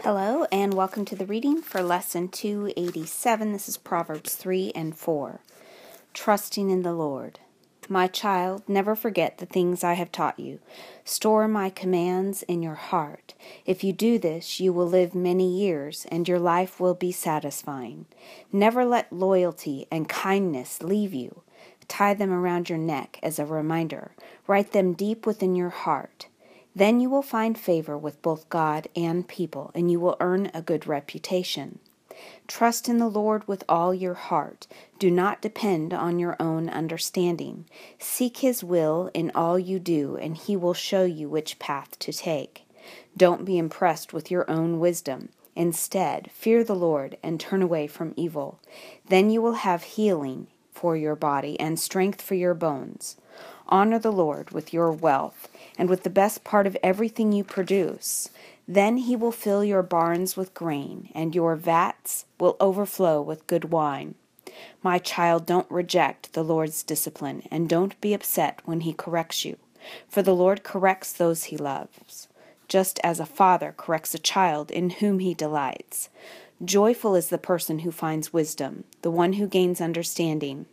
Hello, and welcome to the reading for Lesson 287. This is Proverbs 3 and 4. Trusting in the Lord. My child, never forget the things I have taught you. Store my commands in your heart. If you do this, you will live many years, and your life will be satisfying. Never let loyalty and kindness leave you. Tie them around your neck as a reminder. Write them deep within your heart. Then you will find favor with both God and people, and you will earn a good reputation. Trust in the Lord with all your heart. Do not depend on your own understanding. Seek His will in all you do, and He will show you which path to take. Don't be impressed with your own wisdom. Instead, fear the Lord and turn away from evil. Then you will have healing for your body and strength for your bones. Honor the Lord with your wealth and with the best part of everything you produce. Then He will fill your barns with grain, and your vats will overflow with good wine. My child, don't reject the Lord's discipline, and don't be upset when He corrects you. For the Lord corrects those He loves, just as a father corrects a child in whom he delights. Joyful is the person who finds wisdom, the one who gains understanding.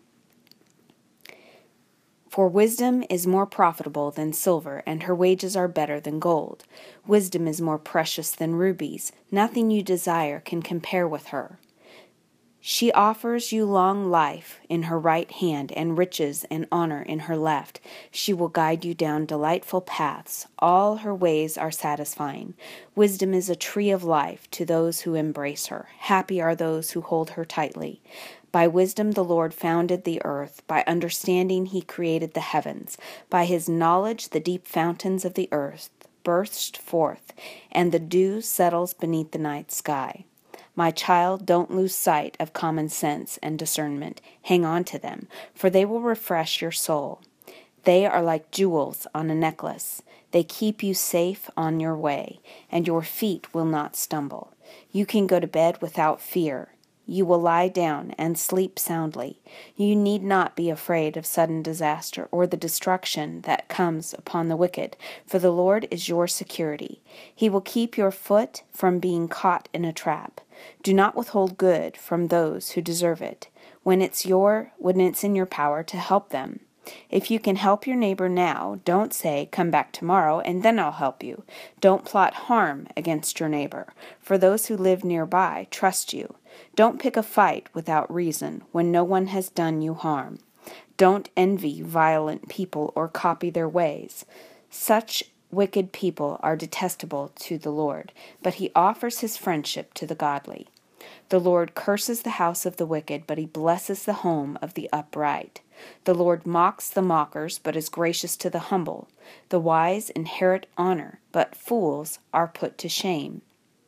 For wisdom is more profitable than silver, and her wages are better than gold. Wisdom is more precious than rubies. Nothing you desire can compare with her. She offers you long life in her right hand and riches and honor in her left. She will guide you down delightful paths. All her ways are satisfying. Wisdom is a tree of life to those who embrace her. Happy are those who hold her tightly. By wisdom the Lord founded the earth. By understanding He created the heavens. By His knowledge the deep fountains of the earth burst forth, and the dew settles beneath the night sky. My child, don't lose sight of common sense and discernment. Hang on to them, for they will refresh your soul. They are like jewels on a necklace. They keep you safe on your way, and your feet will not stumble. You can go to bed without fear. You will lie down and sleep soundly. You need not be afraid of sudden disaster or the destruction that comes upon the wicked, for the Lord is your security. He will keep your foot from being caught in a trap. Do not withhold good from those who deserve it, when it's in your power to help them. If you can help your neighbor now, don't say, "Come back tomorrow, and then I'll help you." Don't plot harm against your neighbor, for those who live nearby trust you. Don't pick a fight without reason when no one has done you harm. Don't envy violent people or copy their ways. Such wicked people are detestable to the Lord, but He offers His friendship to the godly. The Lord curses the house of the wicked, but He blesses the home of the upright. The Lord mocks the mockers, but is gracious to the humble. The wise inherit honor, but fools are put to shame.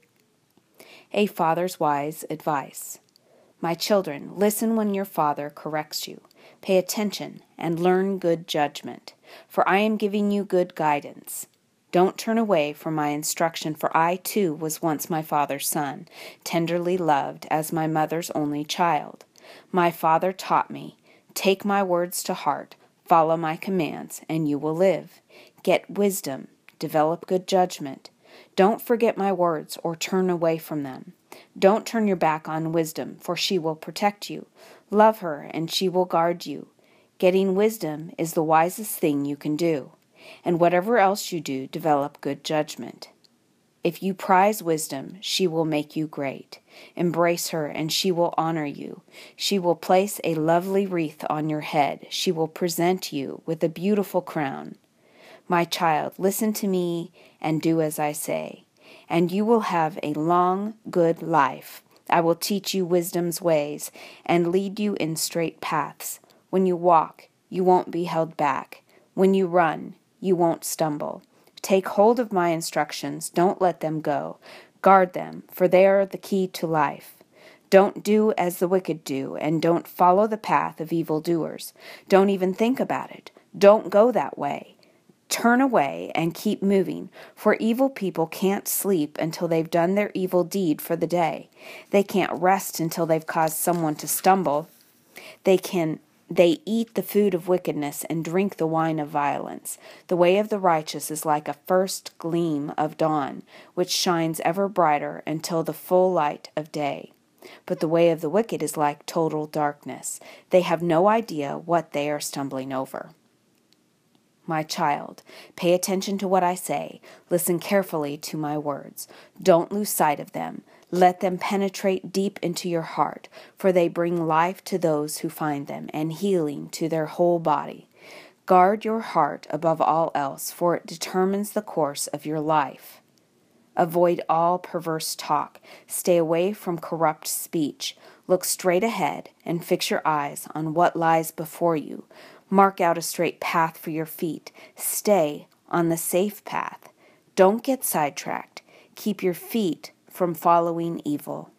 A father's wise advice. My children, listen when your father corrects you. Pay attention and learn good judgment, for I am giving you good guidance. Don't turn away from my instruction, for I too was once my father's son, tenderly loved as my mother's only child. My father taught me, take my words to heart, follow my commands, and you will live. Get wisdom, develop good judgment. Don't forget my words or turn away from them. Don't turn your back on wisdom, for she will protect you. Love her, and she will guard you. Getting wisdom is the wisest thing you can do. And whatever else you do, develop good judgment. If you prize wisdom, she will make you great. Embrace her, and she will honor you. She will place a lovely wreath on your head. She will present you with a beautiful crown. My child, listen to me and do as I say, and you will have a long, good life. I will teach you wisdom's ways and lead you in straight paths. When you walk, you won't be held back. When you run, you won't stumble. Take hold of my instructions. Don't let them go. Guard them, for they are the key to life. Don't do as the wicked do, and don't follow the path of evildoers. Don't even think about it. Don't go that way. Turn away and keep moving, for evil people can't sleep until they've done their evil deed for the day. They can't rest until they've caused someone to stumble. They can They eat the food of wickedness and drink the wine of violence. The way of the righteous is like a first gleam of dawn, which shines ever brighter until the full light of day. But the way of the wicked is like total darkness. They have no idea what they are stumbling over. My child, pay attention to what I say. Listen carefully to my words. Don't lose sight of them. Let them penetrate deep into your heart, for they bring life to those who find them and healing to their whole body. Guard your heart above all else, for it determines the course of your life. Avoid all perverse talk. Stay away from corrupt speech. Look straight ahead and fix your eyes on what lies before you. Mark out a straight path for your feet. Stay on the safe path. Don't get sidetracked. Keep your feet from following evil.